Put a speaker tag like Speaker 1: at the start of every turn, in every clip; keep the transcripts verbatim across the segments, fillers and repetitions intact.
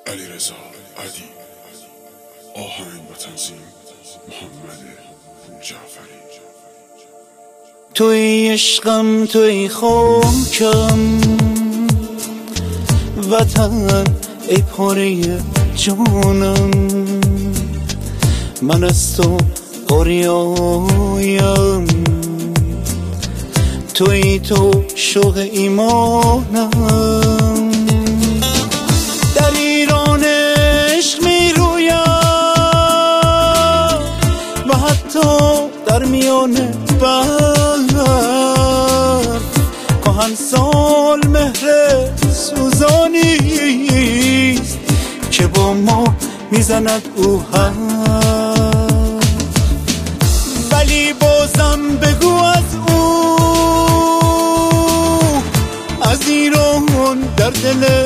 Speaker 1: علیرضا عدی، آهنگ و تنظیم محمد جعفری.
Speaker 2: توی عشقم، توی خاکم، وطن ای پاره جانم. من از تو آریایم، توی تو شوق ایمانم. در ایران عشق می رویم و حتی در میان برف کهن سال مهر سوزانیست که با ما میزند او هم. ولی بازم بگو از او، از ایران در دل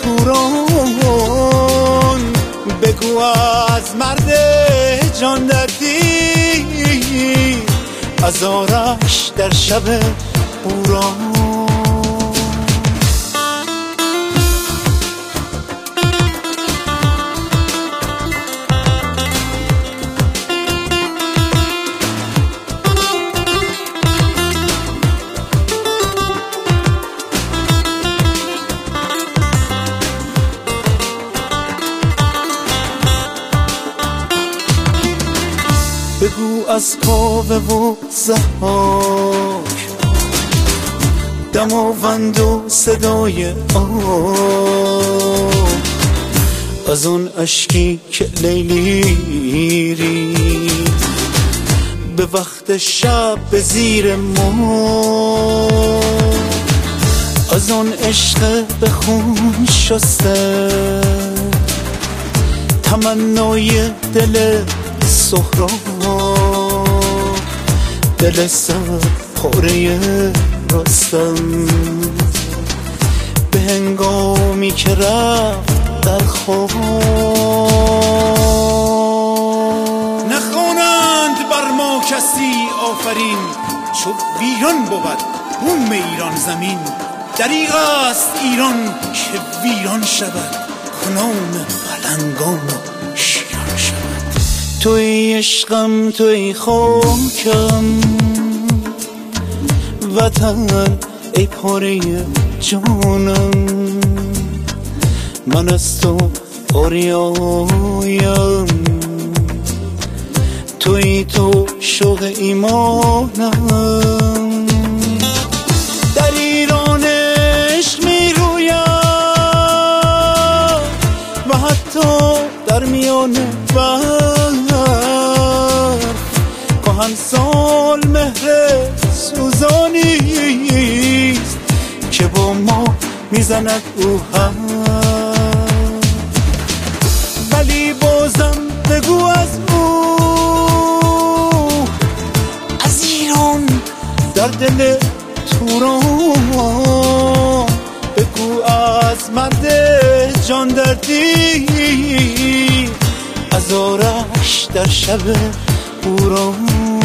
Speaker 2: توران. بگو از مرد جان دردی، از آرش در شب بوران. بگو از کاوه و ضحاک، دماوند و صدای آب، از اون اشکی که لیلی ریخت به وقت شب به زیر ما، از اون عشق به خون شسته تمنای دل سهراب، دل سر پاره رستم به هنگامی که رفت در خواب.
Speaker 3: نخوانند بر ما کسی آفرین، چو ویران بود بوم ایران زمین. دریغ است ایران که ویران شود، کنام پلنگان و شیران شود.
Speaker 2: توی عشقم، توی خاکم، وطن ای پاره جانم. من از تو آریایم، توی تو شوق ایمانم. در ایران عشق می رویم و حتی در میان برف کهن سال مهر سوزانیست که با ما میزند او هم. ولی بازم بگو از او، از ایران در دل توران. بگو از مرد جان دردی، از آرش در شب بوران.